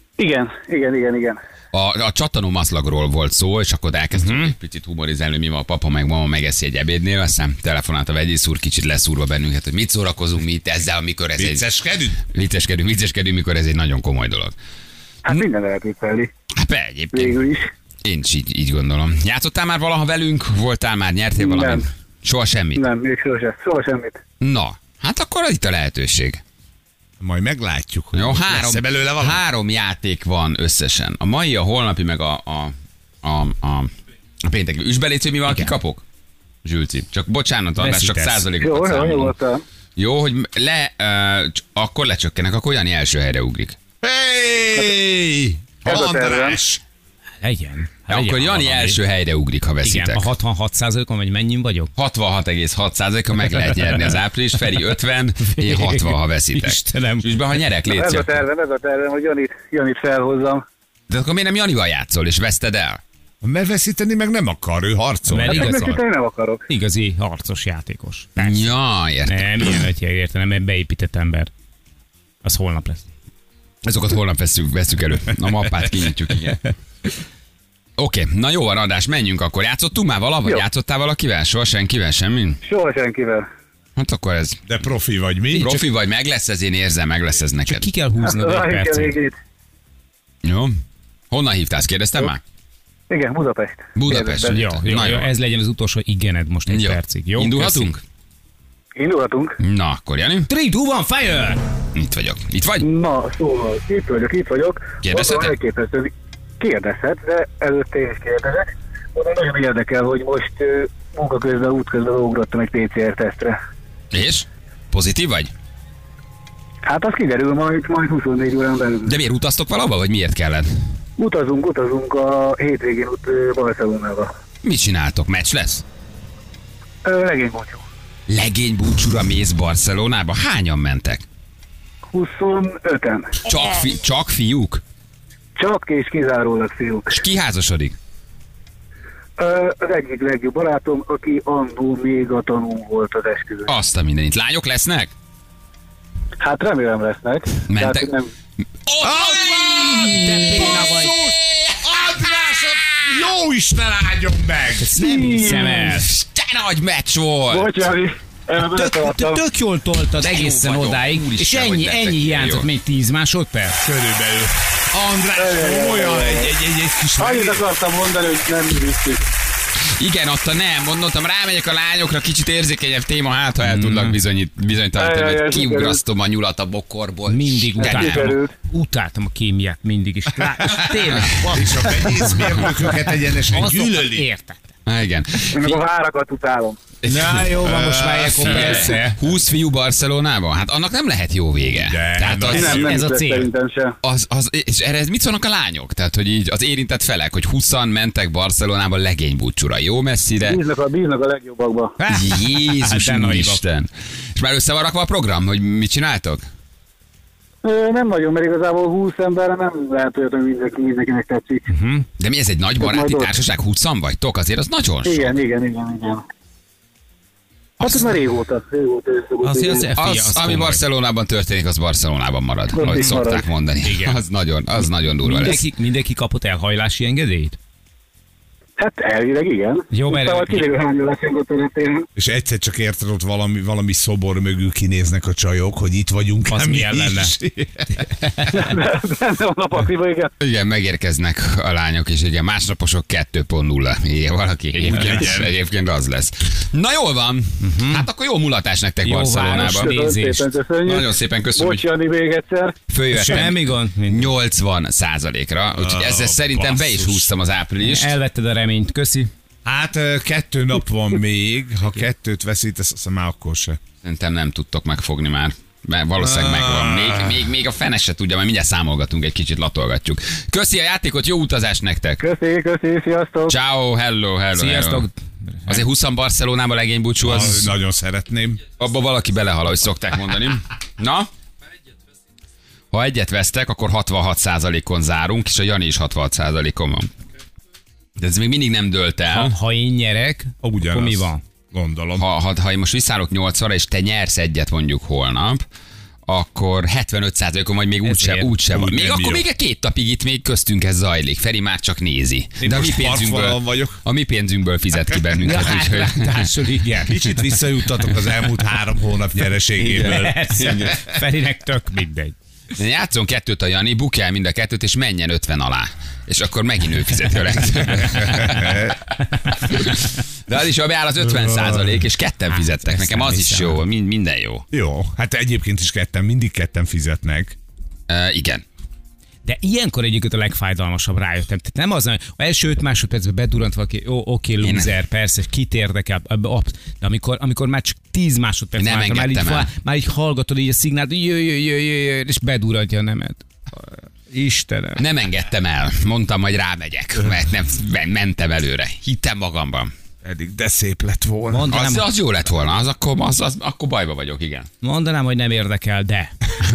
Igen. A csattanó maszlagról volt szó, és akkor elkezdtünk egy picit humorizálni, mi van, a papa meg mama megeszi egy ebédnél, aztán telefonált a vegyész úr, kicsit leszúrva bennünket, hogy mit szórakozunk mi itt ezzel, amikor ez vicceskedünk, mikor ez egy nagyon komoly dolog. Hát minden lehet viccelni. Hát egyébként. Végül is. Én is így gondolom. Játszottál már valaha velünk? Voltál már? Nyertél valamit? Nem. Soha semmit? Nem, még soha semmit. Na, hát akkor itt a lehetőség. Majd meglátjuk, hogy Jó, lesz-e belőle valami. 3 játék van összesen. A mai, a holnapi, meg a pénteki. Üsbelétsz, hogy mi van, aki kapok? Zsülci. Csak bocsánat, András, csak Veszítesz. százalékokat Jó számolom. voltam. Jó, hogy akkor lecsökkenek, akkor Jani első helyre ugrik. Hey! Ez a tervem. András! Legyen. Akkor Jani első helyre ugrik, ha Igen, veszitek. a 66%-on, vagy mennyin vagyok? 66,6%-a meg lehet nyerni az április, Feri 50, én 60, ha veszitek. Istenem. És ha nyerek, légy Ez a szíves. tervem, hogy Janit felhozzam. De akkor miért nem Janival játszol, és veszted el? Mert veszíteni meg nem akar, ő harcol. Mert Hát igaz, megszíteni nem akarok. igazi harcos játékos. Persze. Ja, értem. Nem, ilyen egy értelem, mert beépített ember. Az holnap lesz. Azokat holnap veszük elő. A mappát kinyitjuk, igen. Oké, na jó van, András, menjünk akkor. Játszottunk már valahogy? Jó. Játszottál valakivel? Soha senkivel, semmi? Soha senkivel. Hát akkor ez De profi vagy mi? profi vagy, meg lesz ez, én érzem, meg lesz ez Csak neked. ki kell húznod egy Várjuk a percet. végét. Jó? Honnan hívtál, kérdeztem már? Igen, Budapest. Budapest. Kérdeztem. Jó, Na jó. ez legyen az utolsó igened most egy Jó. percig. Jó? Indulhatunk? Indulhatunk. Na, akkor Jani, 3, 2, 1, fire! itt vagyok. Itt vagy? Na, szóval, itt vagyok. Kérdezhetek? Mondom, elképesztő. Kérdezhet, de előtte én is kérdezek. Mondom, nagyon érdekel, hogy most munka közben, út közben ugrottam egy PCR-tesztre. És? Pozitív vagy? Hát az kiderül majd 24 órán belül. De miért utaztok valahova, vagy miért kellett? Utazunk a hétvégén Barcelonába. Mit csináltok? Meccs lesz? Legénybúcsú. Legénybúcsúra mész Barcelonába? Hányan mentek? 25-en. Csak fiúk? Csak és kizárólag fiúk. És ki házasodik? Az egyik legjobb barátom, aki annó még a tanú volt az esküvőn. Azt a mindenit. Lányok lesznek? Hát remélem lesznek. Mentek? Tehát nem... De béna vagy. András, jó Isten áldjon meg! Ezt nem hiszem el. Te nagy meccs volt! Bocsánat, Tök jól toltad egészen vagyok, odáig, úristen, és hogy lettek ennyi hiányzott, jó. még 10 másodperc. Körülbelül. András, olyan egy kis Annyit akartam mondani, hogy nem visszük. Igen, ott nem, mondtam, rámegyek a lányokra, kicsit érzékenyebb téma, hát ha el tudlak bizonytalanítani, Jaj, hogy kiugrasztom a nyulat a bokorból. Mindig sikerült. utáltam a kémiát, mindig is. És tényleg, és a vegyészmérnököket egyenesen gyűlöli. Érted. Igen. Én meg a várakat utálom. Na jó, van most már akkor persze. 20 fiú Barcelonában? Hát annak nem lehet jó vége. De, Tehát na, az, Nem ez a lesz cél. Szerintem se. és erre mit szólnak a lányok? Tehát, hogy így az érintett felek, hogy 20-an mentek Barcelonába legénybúcsúra. Jó messzire. Bíznak a legjobbakba. Jézus de naivak. Isten. És már össze van rakva a program, hogy mit csináltok? Nem nagyon, mert igazából 20 emberre nem lehet, hogy mindenkinek tetszik. De mi ez egy nagy baráti majd ott. társaság? 20-an vagytok? Azért az nagyon sok. Igen. Hát ez már régóta szokott Azért idő. Az, ami komoly. Barcelonában történik, az Barcelonában marad, Az ahogy így szokták marad. mondani. Igen. Az nagyon durva lesz. Mindenki kapott elhajlási engedélyt? Hát elvileg igen. Jó, mert- Szóval kiderül, hány leszünk a történet. És egyszer csak érted, ott valami szobor mögül kinéznek a csajok, hogy itt vagyunk. Az ám mi milyen lenne? is. Benne van a pakliba, igen. Igen, megérkeznek a lányok, és igen, másnaposok 2.0. Igen, valaki egyébként az lesz. Na jól van. Hát akkor jó mulatás nektek Jó Barcelonában. város. Köszönöm Nézést. szépen, köszönjük. Nagyon szépen köszönöm, hogy Bocsani még egyszer. följöttem Semmi gond. 80%-ra, úgyhogy ezzel szerintem be is basszus. húztam az áprilist. Elvetted a reményt, köszi. Hát 2 nap van még, ha 2-t veszítesz, azt hiszem már akkor se. Szerintem nem tudtok megfogni már. Mert valószínűleg megvan. Még a fene se tudja, majd mindjárt számolgatunk, egy kicsit latolgatjuk. Köszi a játékot, jó utazást nektek! Köszi, sziasztok. Ciao, hello. Sziasztok. Azért 20 Barcelonába legénybúcsú, az Nagyon szeretném. abba valaki belehal, ahogy szokták mondani. Na? Ha egyet vesztek, akkor 66%-on zárunk, és a Jani is 66%-on van. De ez még mindig nem dőlt el. Ha én nyerek, akkor mi van? Gondolom. Ha én most visszállok 8-ra, és te nyersz egyet mondjuk holnap, akkor 75%-on vagy még úgyse van. Még akkor még 2 napig itt még köztünk ez zajlik. Feri már csak nézi. De a mi pénzünkből fizet ki bennünket. Ráadásul igen. Kicsit visszajuttatok az elmúlt 3 hónap nyereségéből. Ferinek tök mindegy. Játszon 2-t a Jani, bukja el mind a 2-t, és menjen 50 alá. És akkor megint ő fizeti a legtöbbet. De az is, ha beáll az 50%, és ketten fizettek. Nekem az is jó, minden jó. Jó, hát egyébként is mindig ketten fizetnek. Igen. De ilyenkor egyébként a legfájdalmasabb rájöttem. Tehát nem az, hogy első 5 másodpercben bedurrant valaki, oké, loser, persze, kit érdekel. De amikor már csak 10 másodperc már így hallgatod így a szignált, jöjj, és bedurrantja a nemet. Istenem. Nem engedtem el. Mondtam, hogy rámegyek, mert nem mentem előre. Hittem magamban. Eddig de szép lett volna. Az jó lett volna, akkor bajba vagyok, igen. Mondanám, hogy nem érdekel, de.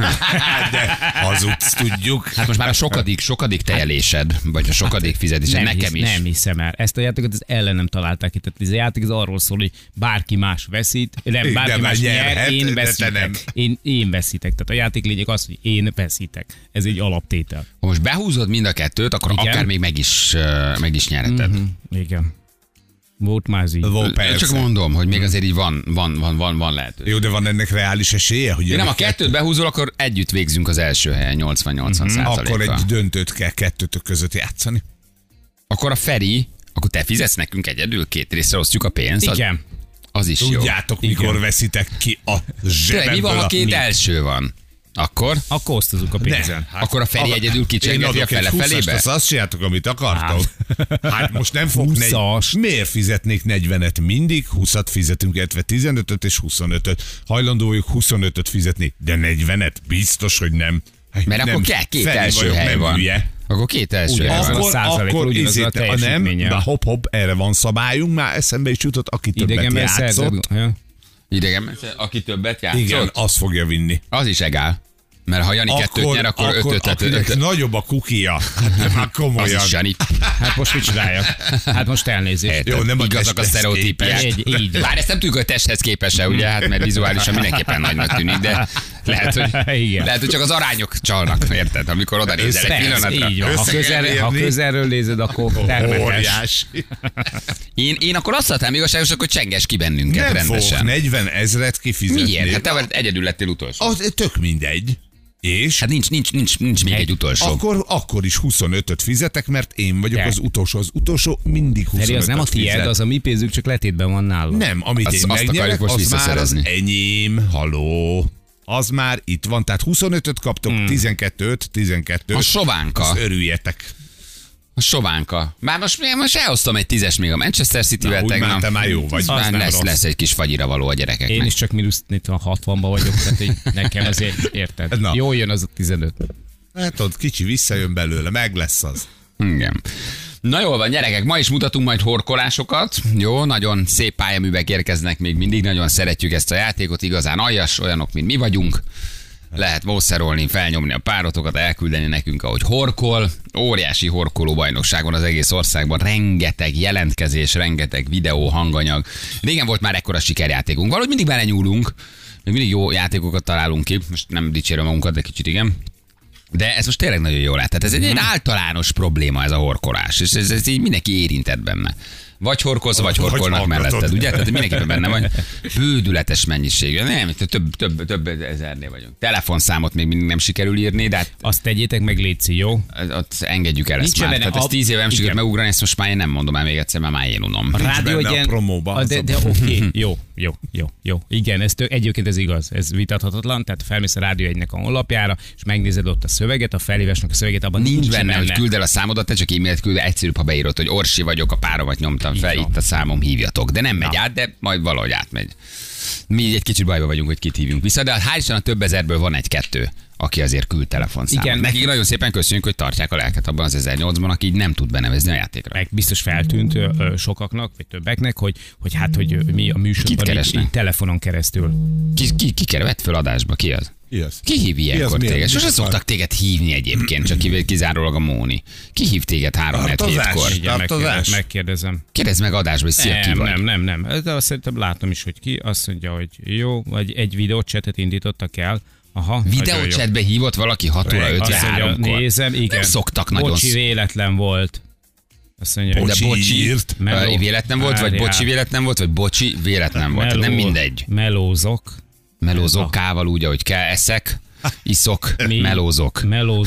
De hazudsz, tudjuk. Hát most már a sokadik tejelésed, vagy a sokadik fizetésed, nekem is. Nem hiszem el. Ezt a játékot az ellenem találták itt. Ez a játék az arról szól, hogy bárki más veszít, nem, bárki más nyer, én veszítek. Én veszítek. Tehát a játék lényeg az, hogy én veszítek. Ez egy alaptétel. Ha most behúzod mind a 2-t, akkor igen, akár még meg is nyerheted. Igen. Volt mázi. Csak mondom, hogy még azért így van lehetőség. Jó, de van ennek reális esélye? Hogy nem, a 2-t behúzol, akkor együtt végzünk az első helyen 80%-kal. Akkor egy döntőt kell 2 között játszani. Akkor a Feri, akkor te fizetsz nekünk egyedül, 2 részre osztjuk a pénzt. Igen. Az is jó. Tudjátok, mikor veszitek ki a zsebemből. Mi van, ha 2 első van? Akkor osztozunk a pénzen. Akkor a Feri egyedül kicsengeti a fele-felébe? Azt csináltok, amit akartok. Hát most nem fog miért fizetnék 40-et mindig? 20-at fizetünk, illetve 15-öt és 25-öt. Hajlandó vagyok 25-öt fizetni, de 40-et? Biztos, hogy nem. Mert akkor 2 első hely van. Akkor 2 első hely van. Akkor nem, hopp, erre van szabályunk, már eszembe is jutott, aki többet játszott. Idegen, aki többet játszott? Igen, az fogja vinni. Az is egál. Mert ha Jani 2-t nyer, akkor 5-öt. Nagyobb a kukia. Hát már komolyan. Az is Jani. Hát most mit csináljak? Hát most elnézést. Jó, nem igazak a sztereotípiák. Így. Bár ezt nem tudjuk, hogy testhez képes-e, ugye? Hát mert vizuálisan mindenképpen nagynak tűnik, de lehet, hogy csak az arányok csalnak, érted? Amikor oda nézel egy pillanatra. Így van. Ha közelről nézed, akkor termetes. Én akkor azt adtam igazságosak, hogy csenges ki bennünket nem rendesen. Nem 40 000 kifizetni. Miért? Hát te egyedül lettél utolsó. Az tök mindegy. És? Hát nincs még egy utolsó. Akkor is 25-öt fizetek, mert én vagyok az utolsó. Az utolsó mindig 25-öt fizet. Az nem a tiéd, az a mi pénzünk, csak letétben van nálad. Nem, amit én megnyerek, az már az enyém. Haló. Az már itt van. Tehát 25-öt kaptok, 12-t. A sovánka. Az örüljetek. A sovánka. Már most elhoztam egy 10-es még a Manchester City-vel tegnap. Te már jó vagy. Lesz egy kis fagyira való a gyerekeknek. Én is csak mínusz 60-ban vagyok, tehát nekem azért érted. Na. Jól jön az a 15. Hát ott kicsi visszajön belőle, meg lesz az. Igen. Na jól van, gyerekek, ma is mutatunk majd horkolásokat. Jó, nagyon szép pályaművek érkeznek még mindig, nagyon szeretjük ezt a játékot, igazán aljas, olyanok, mint mi vagyunk. Lehet mószerolni, felnyomni a párotokat, elküldeni nekünk, ahogy horkol. Óriási horkoló bajnokság van az egész országban. Rengeteg jelentkezés, rengeteg videó, hanganyag. Régen volt már ekkora sikerjátékunk. Valahogy mindig belenyúlunk, még mindig jó játékokat találunk ki. Most nem dicsérem magunkat, de kicsit igen. De ez most tényleg nagyon jól lát. Tehát ez egy általános probléma, ez a horkolás. És ez így mindenki érintett benne. Vagy horkolsz, vagy horkolnak melletted, ugye? Tehát mindenképpen benne vagy. Bődületes mennyiségű. Nem, több ezernél vagyunk. Telefonszámot még mindig nem sikerül írni, de hát azt tegyétek meg, létszi, jó? Ott engedjük el ezt már. Tehát ezt 10 éve nem sikerült megugrani, ezt most már én nem mondom el még egyszer, mert már én unom. A rádió a promóban. De oké, jó. Igen, egyébként ez igaz, ez vitathatatlan, tehát felmész a Rádió 1-nek a honlapjára, és megnézed ott a szöveget, a felhívásnak a szöveget, abban nincs benne, hogy küld el a számodat, te csak e-mailt küld, egyszerűbb, ha beírod, hogy Orsi vagyok, a páromat nyomtam fel, itt a számom, hívjatok. De nem megy át, de majd valahogy átmegy. Mi egy kicsit bajba vagyunk, hogy kit hívjunk vissza, de hál' Isten a több ezerből van 1-2, aki azért küld telefonszámot. Igen. Nekik nagyon szépen köszönjük, hogy tartják a lelket abban az 1008-ban, aki így nem tud benevezni a játékra. Meg biztos feltűnt sokaknak, vagy többeknek, hogy mi a műsorban így telefonon keresztül. Ki vett föl adásba? Ki az? Ki hív ilyenkor téged? Sose szoktak téged hívni egyébként, csak kizárólag a Móni. Ki hív téged 3-7-kor? Tartozás. Megkérdezem. Kérdezd meg adásba, hogy szia, ki vagy. Nem. De azt szerintem látom is, hogy ki. Azt mondja, hogy jó, vagy egy videócsetet indítottak el. Aha, videócsetbe hívott valaki 6 óra 53-kor. Nézem, igen. Nem szoktak nagyon. Bocsi, véletlen volt. Azt mondja, de bocsi véletlen volt, vagy bocsi véletlen volt, vagy bocsi véletlen volt. Nem mindegy. Melózok Kával úgy, ahogy kell, eszek, iszok, melózok.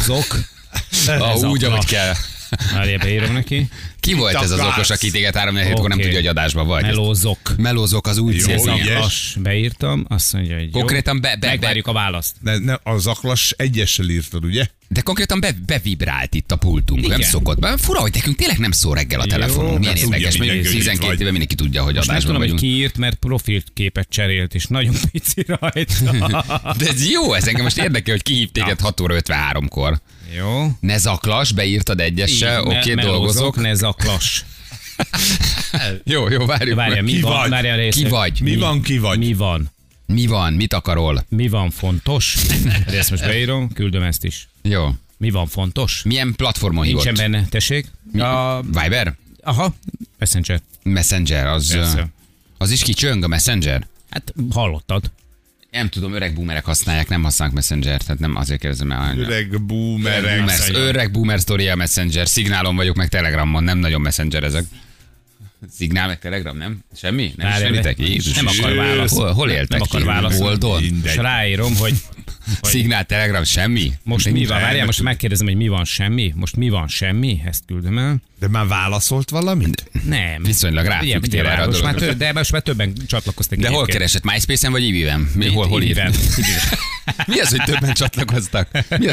Úgy, ahogy kell. Várjál, beírom neki. Ki volt ez az okos, aki téged 3-4-kor nem tudja, hogy adásban vagy? Melózok az új cél. Beírtam, azt mondja, hogy jó. Konkrétan megvárjuk a választ. Ne, a zaklas egyessel írtad, ugye? De konkrétan bevibrált itt a pultunk, igen. Nem szokott. Fura, hogy nekünk tényleg nem szól reggel a telefonunk. Milyen érdekes, mondjuk 12 éve mindenki tudja, hogy adásban vagyunk. Nem tudom, hogy ki írt, mert profilképet cserélt, és nagyon pici rajta. De ez jó, ez engem most érdekel, hogy ki hív téged 6 óra 53-kor. Jó. Ne zaklas, beírtad egyessel, oké, dolgozok. Ne zaklas. Jó, várjuk. Várjál, ki vagy? Mi van? Mit akarol? Mi van fontos? De ezt most beírom, küldöm ezt is. Jó. Mi van fontos? Milyen platformon hívott? Nincsen benne, tessék. Viber? Aha, Messenger. Az is kicsöng a Messenger? Hát hallottad. Nem tudom, öreg boomerek használják, nem használnak Messenger, tehát nem azért kérdezem el. Öreg boomerek. Öreg boomer sztoria a Messenger. Szignálon vagyok, meg Telegramon, nem nagyon Messenger ezek. Szignál meg Telegram, nem? Semmi? Nem ismeritek? Nem akar választ. Hol éltek? Nem akar választ. Boldon? És ráírom, hogy Szignál, Telegram, semmi? Most mi van? Várjál, most megkérdezem, hogy mi van semmi? Most mi van semmi? Ezt küldöm el. De már válaszolt valamit? Nem. Viszonylag ráfügtél erre a dologra. De most már többen csatlakoztak. De hol keresett? MySpace-en vagy Iviven? Hol ír? Mi az, hogy többen csatlakoztak?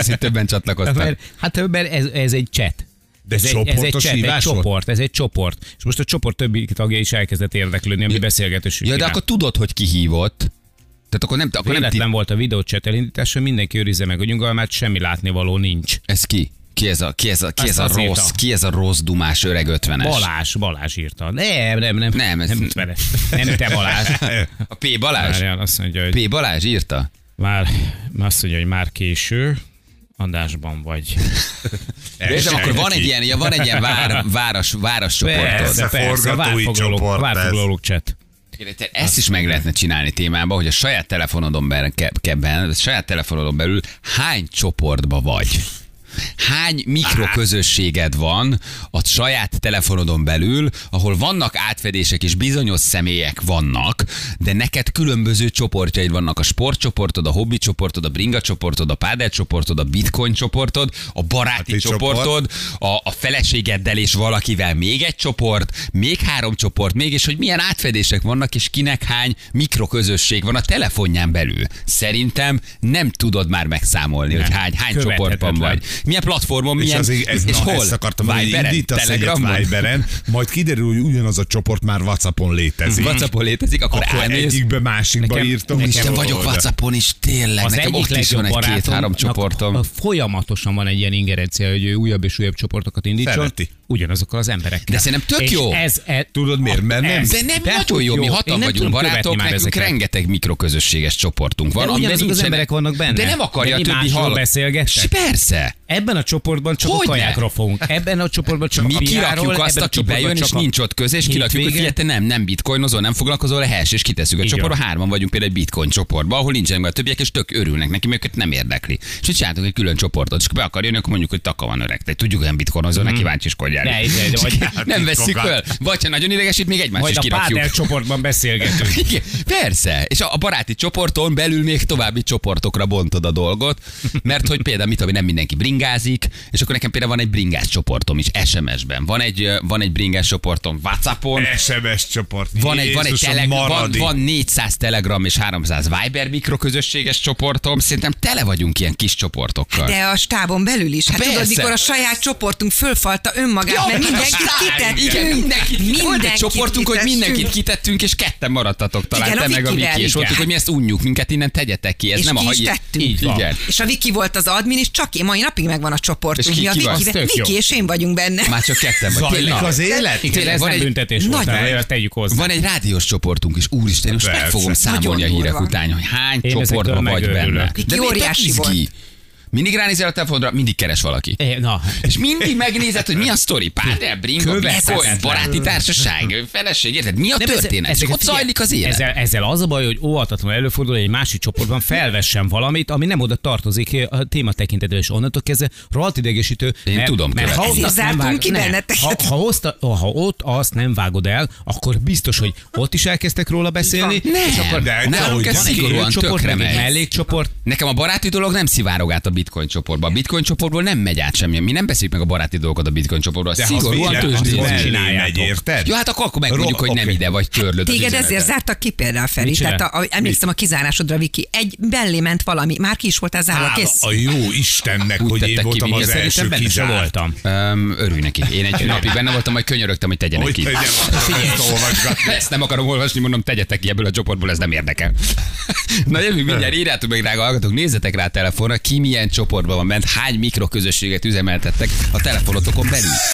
Hát ez egy chat. Ez egy csoport. És most a csoport többi tagja is elkezdett érdeklődni, ami beszélgetésünk. Ja, de akkor tudod, hogy ki hívott. Tehát akkor véletlen volt a videóchat elindítása, mindenki őrizze meg a nyugalmát, semmi látnivaló nincs. Ez ki? Ki ez a rossz dumás öreg 50-es? Balázs írta. Nem te Balázs. A P. Balázs? Várjál, azt mondja, hogy... P. Balázs írta? Azt mondja, hogy már késő. Adásban vagy. Értem, akkor van egy ilyen város csoportod. Persze, várfoglalók chat. Ezt is meg lehetne csinálni témában, hogy a saját telefonodon belül hány csoportba vagy. Hány mikroközösséged van a saját telefonodon belül, ahol vannak átfedések és bizonyos személyek vannak, de neked különböző csoportjaid vannak. A sportcsoportod, a hobbi csoportod, a bringa csoportod, a pádel csoportod, a bitcoin csoportod, a baráti csoportod, a feleségeddel és valakivel még egy csoport, még 3 csoport, mégis hogy milyen átfedések vannak, és kinek hány mikroközösség van a telefonján belül. Szerintem nem tudod már megszámolni, hogy hány csoportban vagy. Milyen platformon, milyen, és hol? Ezt akartam mondani, hogy indítasz egyet Viberen, majd kiderül, hogy ugyanaz a csoport már WhatsAppon létezik. Akkor elmész. Egyikbe, másikba írtam. Nekem vagyok WhatsAppon is, tényleg. Az nekem egyik ott is van egy 2-3 csoportom. Folyamatosan van egy ilyen ingerencia, hogy ő újabb és újabb csoportokat indítson. Szereti. Ugyanazokkal az emberekkel. De szerintem tök jó. Tudod miért? Mert nem. De nem nagyon jó, mi 6-an vagyunk barátok, nekünk rengeteg mikroközösséges csoportunk van. Ugyanazok az emberek vannak benne. De nem akarja a többi beszélgettek. Persze. Ebben a csoportban csak a kajákról fogunk. Ebben a csoportban csak mi kirakjuk azt, aki bejön, és nincs ott köz, és kirakjuk, hogy figyelj, te nem bitcoinozol, nem foglalkozol, hash, és kitesszük a csoportba. 3 vagyunk például egy bitcoin csoportban, ahol nincsenek a többiek, és tök örülnek neki, mert őket nem érdekli. És így csináltunk egy külön csoportot, és be akar jönni, akkor mondjuk, hogy taka van öreg. Tehát tudjuk, olyan bitcoinozol, neki kíváncsiskodjál. Nem veszik föl. Vagy ha nagyon idegesít, még egymást is kirakjuk. Majd a pádel csoportban beszélgetünk. Igen, persze. És a baráti csoporton belül még további csoportokra bontod a dolgot, mert hogy például nem mindenki bringázik, és akkor nekem például van egy bringás csoportom is SMS-ben. Van egy bringás csoportom WhatsAppon. SMS csoport. Van 400 Telegram és 300 Viber mikroközösséges csoportom. Szerintem tele vagyunk ilyen kis csoportokkal. De a stábon belül is. Hát persze. tudod, mikor a saját csoportunk fölfalta önmagát magát, mert mindenkit kitettünk. Igen, mindenkit. Volt egy csoportunk, hogy mindenkit kitettünk, és ketten maradtatok talán, Igen, te a meg a Vikivel, Viki, és igen. voltunk, hogy mi ezt unjuk, minket innen tegyetek ki. Ez És nem ki a is tettünk. Igen. És a Viki volt az admin, és csak én, mai napig megvan a csoportunk. És ki van? Az tök jó. Viki és én vagyunk benne. Már csak ketten vagy. Zajlik Na, az élet? Igen, ez van nem egy- büntetés volt, Nagy- tehát tegyük hozzá. Van egy rádiós csoportunk is, úristen, most meg Persze. fogom számolni a Nagyon hírek durva. után, hogy hány Én csoportban ezektől vagy megőrülök. benne. Viki De miért óriási tök izgi? volt. Mindig ránézel a telefonra, mindig keres valaki. Na, És mindig megnézed, hogy mi a sztori. Pádel, bringa, bitcoin, baráti társaság, feleség, érted? Mi a nem, történet? És ott zajlik az élet. Ezzel az a baj, hogy óvatatlanul előfordul, hogy egy másik csoportban felvessen valamit, ami nem oda tartozik a téma tekintetében, és onnantól kezdve rohadt idegesítő. Én tudom mert ha követni. ott Ezért azt nem zártunk ki nem. benneteket. Ha ott azt nem vágod el, akkor biztos, hogy ott is elkezdtek róla beszélni. Nem, és akkor de nálunk ez van egy szigorúan csoport, tökre meg egy megy. mellékcsoport. Nekem a baráti dolog nem szivárog át a bitcoin csoportba. A bitcoin csoportból nem megy át semmi. Mi nem beszéljük meg a baráti dolgokat a bitcoin csoportból. De Szigorúan az tőzsdén. mellé csináljátok. megy, érted? Jó, hát akkor megmondjuk, hogy nem Oké. ide vagy törlöd az Téged üzenetet. ezért zártak ki például, Feri. Mit csinál? Tehát emlékszem a kizárásodra, Viki. Egy bellé ment valami, már ki is voltál zárva, Hála kész. a jó Istennek, Úgy hogy én tettek ki voltam minket, az szerintem első Benne se kizárt. voltam. Örülj neki. Én egy napig benne voltam, majd könyörögtem, hogy tegyenek Hogy ki. tegyem, ezt olvasgatni. Ezt nem akarom olvasni, mondom, tegyetek ki ebből a csoportból, ez nem érdekel. Na jövünk mindjárt, írjátok meg, drága hallgatók, nézzetek rá a telefonra, ki milyen csoportban van bent, hány mikroközösséget üzemeltettek a telefonotokon belül.